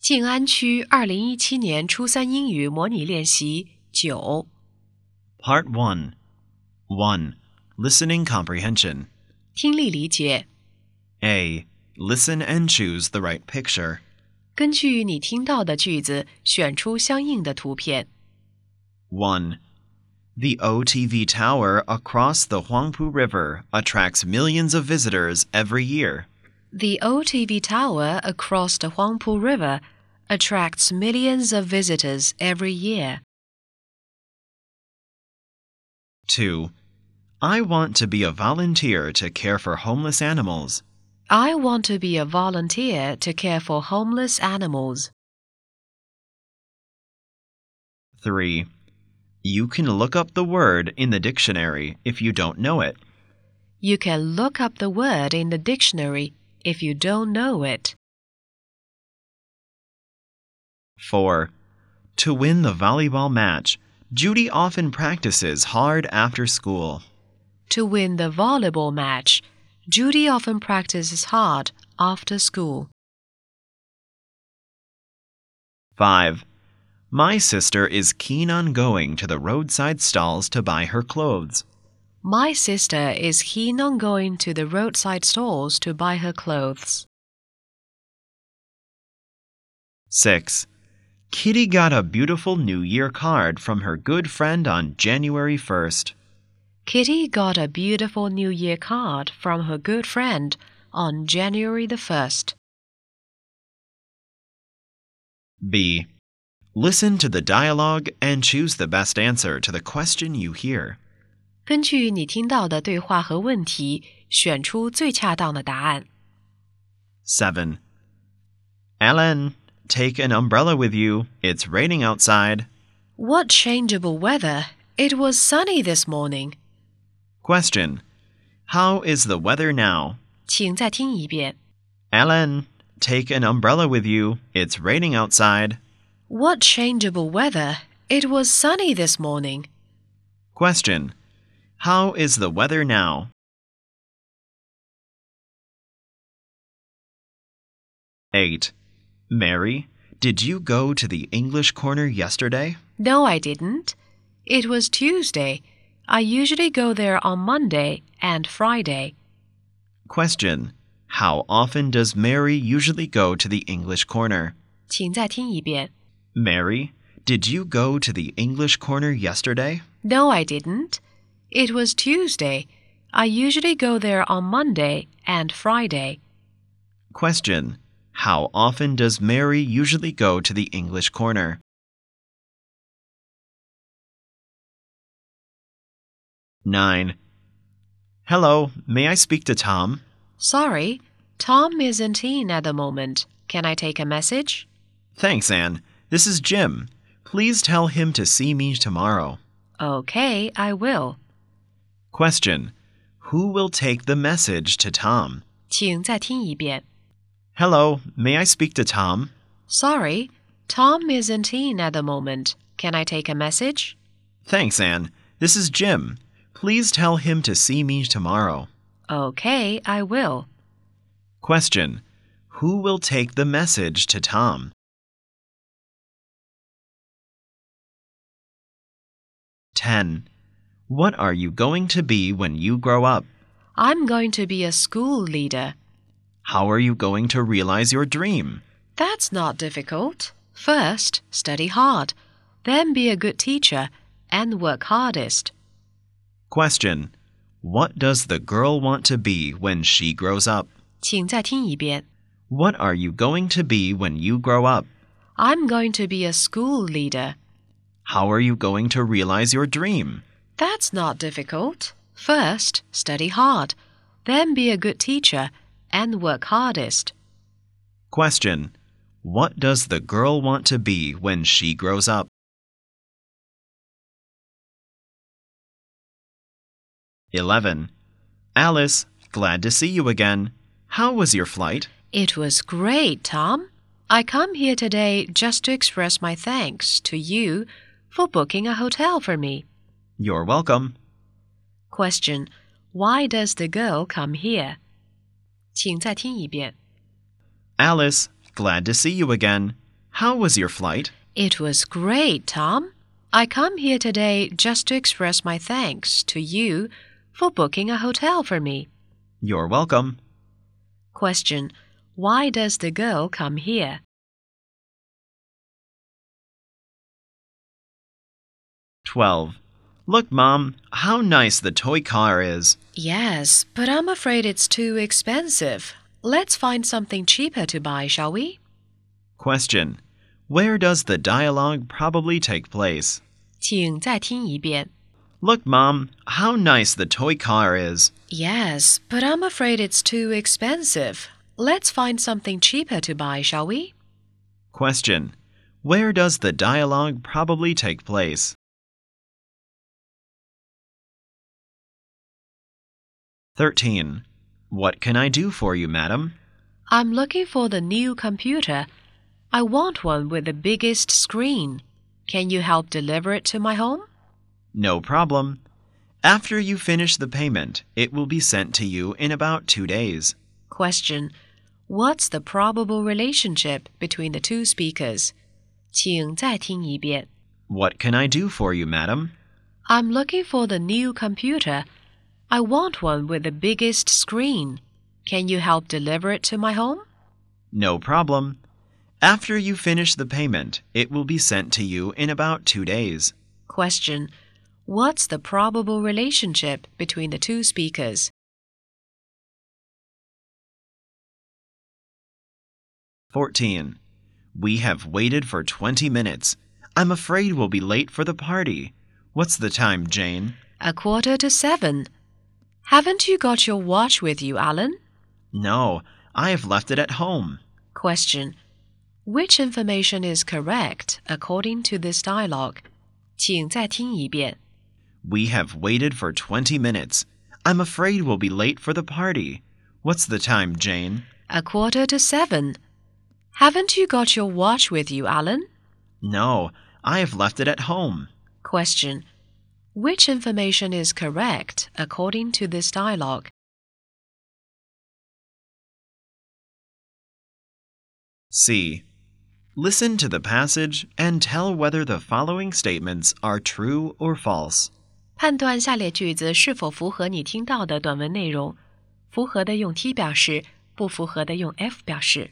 静安区2017年初三英语模拟练习9。 Part 1. 1. Listening comprehension. 听力理解。 A. Listen and choose the right picture. 根据你听到的句子选出相应的图片。 1. The OTV Tower across the Huangpu River attracts millions of visitors every year. The OTV Tower across the Huangpu River attracts millions of visitors every year. 2. I want to be a volunteer to care for homeless animals. I want to be a volunteer to care for homeless animals. 3. You can look up the word in the dictionary if you don't know it. You can look up the word in the dictionary if you don't know it. 4. To win the volleyball match, Judy often practices hard after school. To win the volleyball match, Judy often practices hard after school. 5. My sister is keen on going to the roadside stalls to buy her clothes. My sister is keen on going to the roadside stalls to buy her clothes. 6. Kitty got a beautiful New Year card from her good friend on January 1st. Kitty got a beautiful New Year card from her good friend on January the 1st. B. Listen to the dialogue and choose the best answer to the question you hear. 根据你听到的对话和问题，选出最恰当的答案。 7. Alan, take an umbrella with you. It's raining outside. What changeable weather! It was sunny this morning. Question. How is the weather now? 请再听一遍。 Alan, take an umbrella with you. It's raining outside. What changeable weather! It was sunny this morning. Question. How is the weather now? 8. Mary, did you go to the English corner yesterday? No, I didn't. It was Tuesday. I usually go there on Monday and Friday. Question. How often does Mary usually go to the English corner? 请再听一遍。 Mary, did you go to the English corner yesterday? No, I didn't. It was Tuesday. I usually go there on Monday and Friday. Question. How often does Mary usually go to the English corner? 9. Hello, may I speak to Tom? Sorry, Tom isn't in at the moment. Can I take a message? Thanks, Anne. This is Jim. Please tell him to see me tomorrow. Okay, I will. Question. Who will take the message to Tom? 请再听一遍。 Hello, may I speak to Tom? Sorry, Tom isn't in at the moment. Can I take a message? Thanks, Anne. This is Jim. Please tell him to see me tomorrow. Okay, I will. Question. Who will take the message to Tom? 10. What are you going to be when you grow up? I'm going to be a school leader. How are you going to realize your dream? That's not difficult. First, study hard. Then be a good teacher and work hardest. Question. What does the girl want to be when she grows up? 请再听一遍。 What are you going to be when you grow up? I'm going to be a school leader. How are you going to realize your dream? That's not difficult. First, study hard. Then be a good teacher and work hardest. Question. What does the girl want to be when she grows up? 11. Alice, glad to see you again. How was your flight? It was great, Tom. I come here today just to express my thanks to you for booking a hotel for me. You're welcome. Question. Why does the girl come here? 请再听一遍。 Alice, glad to see you again. How was your flight? It was great, Tom. I come here today just to express my thanks to you for booking a hotel for me. You're welcome. Question: Why does the girl come here? 12. Look, Mom, how nice the toy car is. Yes, but I'm afraid it's too expensive. Let's find something cheaper to buy, shall we? Question: Where does the dialogue probably take place? 请再听一遍。 Look, Mom, how nice the toy car is. Yes, but I'm afraid it's too expensive. Let's find something cheaper to buy, shall we? Question: Where does the dialogue probably take place? 13. What can I do for you, madam? I'm looking for the new computer. I want one with the biggest screen. Can you help deliver it to my home? No problem. After you finish the payment, it will be sent to you in about 2 days. Question: What's the probable relationship between the two speakers? 请再听一遍。 What can I do for you, madam? I'm looking for the new computer. I want one with the biggest screen. Can you help deliver it to my home? No problem. After you finish the payment, it will be sent to you in about 2 days. Question: What's the probable relationship between the two speakers? 14. We have waited for 20 minutes. I'm afraid we'll be late for the party. What's the time, Jane? 7:15. Haven't you got your watch with you, Alan? No, I have left it at home. Question: Which information is correct according to this dialogue? 请再听一遍。 We have waited for 20 minutes. I'm afraid we'll be late for the party. What's the time, Jane? 7:15. Haven't you got your watch with you, Alan? No, I have left it at home. Question: Which information is correct according to this dialogue? C. Listen to the passage and tell whether the following statements are true or false. 判断下列句子是否符合你听到的短文内容。符合的用 T 表示，不符合的用 F 表示。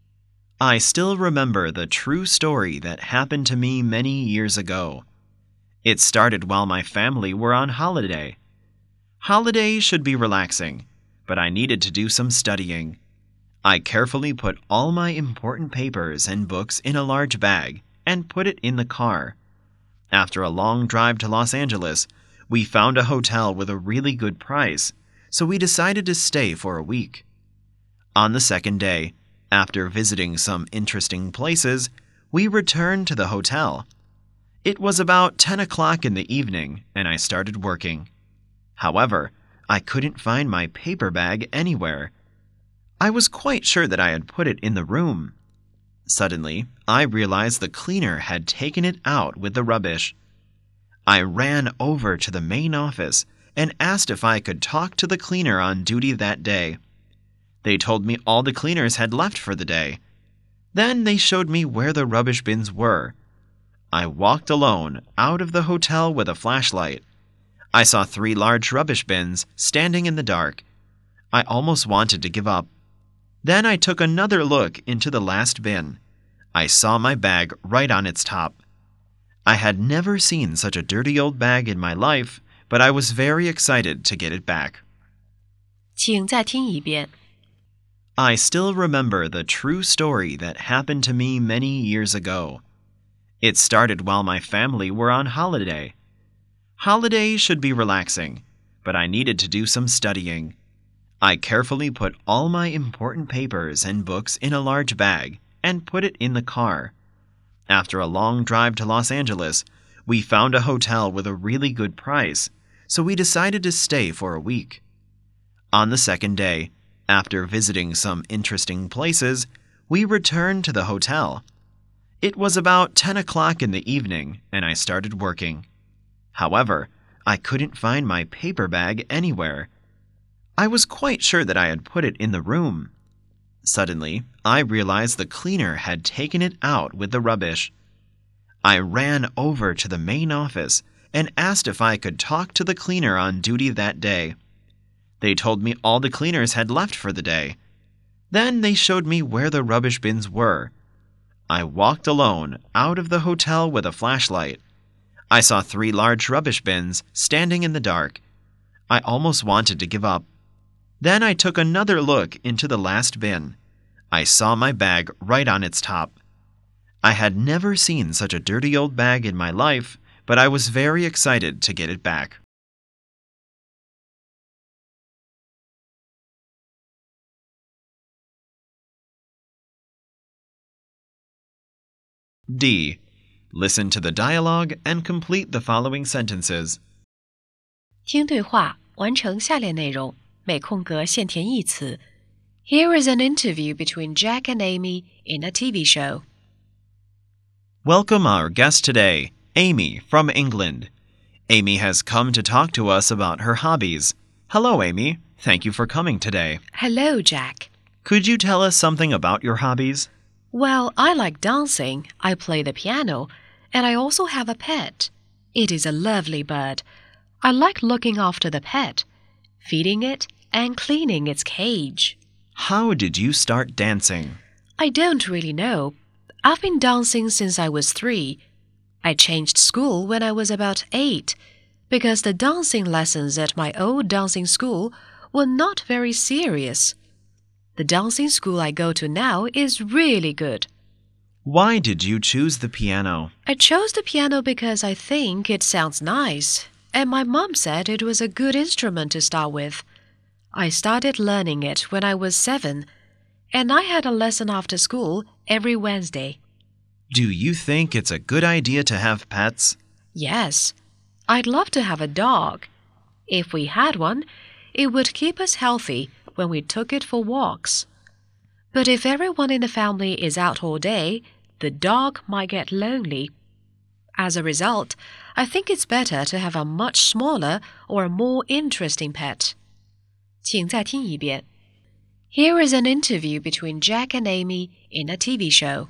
I still remember the true story that happened to me many years ago. It started while my family were on holiday. Holidays should be relaxing, but I needed to do some studying. I carefully put all my important papers and books in a large bag and put it in the car. After a long drive to Los Angeles, we found a hotel with a really good price, so we decided to stay for a week. On the second day, after visiting some interesting places, we returned to the hotel. It was about 10 o'clock in the evening, and I started working. However, I couldn't find my paper bag anywhere. I was quite sure that I had put it in the room. Suddenly, I realized the cleaner had taken it out with the rubbish. I ran over to the main office and asked if I could talk to the cleaner on duty that day. They told me all the cleaners had left for the day. Then they showed me where the rubbish bins were. I walked alone out of the hotel with a flashlight. I saw 3 large rubbish bins standing in the dark. I almost wanted to give up. Then I took another look into the last bin. I saw my bag right on its top. I had never seen such a dirty old bag in my life, but I was very excited to get it back. 请再听一遍。 I still remember the true story that happened to me many years ago. It started while my family were on holiday. Holidays should be relaxing, but I needed to do some studying. I carefully put all my important papers and books in a large bag and put it in the car. After a long drive to Los Angeles, we found a hotel with a really good price, so we decided to stay for a week. On the second day, after visiting some interesting places, we returned to the hotel. It was about 10 o'clock in the evening, and I started working. However, I couldn't find my paper bag anywhere. I was quite sure that I had put it in the room. Suddenly, I realized the cleaner had taken it out with the rubbish. I ran over to the main office and asked if I could talk to the cleaner on duty that day. They told me all the cleaners had left for the day. Then they showed me where the rubbish bins were. I walked alone out of the hotel with a flashlight. I saw 3 large rubbish bins standing in the dark. I almost wanted to give up. Then I took another look into the last bin. I saw my bag right on its top. I had never seen such a dirty old bag in my life, but I was very excited to get it back. D. Listen to the dialogue and complete the following sentences. 听对话，完成下列内容，每空格现填一词。Here is an interview between Jack and Amy in a TV show. Welcome our guest today, Amy from England. Amy has come to talk to us about her hobbies. Hello, Amy. Thank you for coming today. Hello, Jack. Could you tell us something about your hobbies? Well, I like dancing, I play the piano, and I also have a pet. It is a lovely bird. I like looking after the pet, feeding it and cleaning its cage. How did you start dancing? I don't really know. I've been dancing since I was 3. I changed school when I was about 8 because the dancing lessons at my old dancing school were not very serious. The dancing school I go to now is really good. Why did you choose the piano? I chose the piano because I think it sounds nice, and my mom said it was a good instrument to start with. I started learning it when I was 7, and I had a lesson after school every Wednesday. Do you think it's a good idea to have pets? Yes, I'd love to have a dog. If we had one, it would keep us healthy when we took it for walks. But if everyone in the family is out all day, the dog might get lonely. As a result, I think it's better to have a much smaller or a more interesting pet. 请再听一遍. Here is an interview between Jack and Amy in a TV show.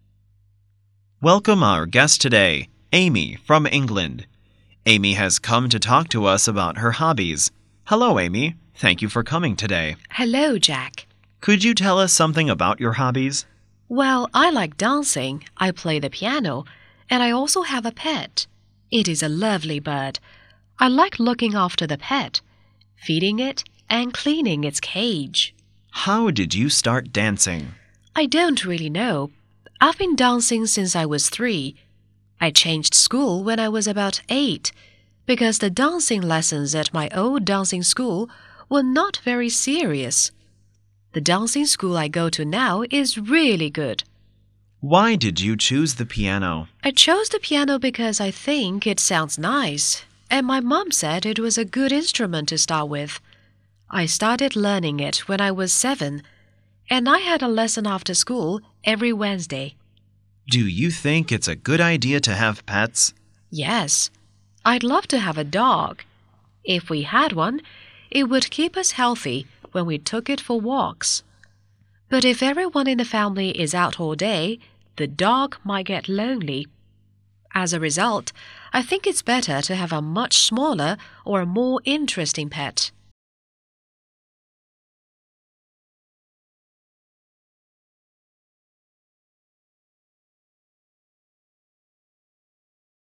Welcome our guest today, Amy from England. Amy has come to talk to us about her hobbies. Hello, Amy. Thank you for coming today. Hello, Jack. Could you tell us something about your hobbies? Well, I like dancing, I play the piano, and I also have a pet. It is a lovely bird. I like looking after the pet, feeding it and cleaning its cage. How did you start dancing? I don't really know. I've been dancing since I was 3. I changed school when I was about 8 because the dancing lessons at my old dancing school were not very serious. The dancing school I go to now is really good. Why did you choose the piano? I chose the piano because I think it sounds nice, and my mom said it was a good instrument to start with. I started learning it when I was 7, and I had a lesson after school every Wednesday. Do you think it's a good idea to have pets? Yes, I'd love to have a dog. If we had one, it would keep us healthy when we took it for walks. But if everyone in the family is out all day, the dog might get lonely. As a result, I think it's better to have a much smaller or a more interesting pet.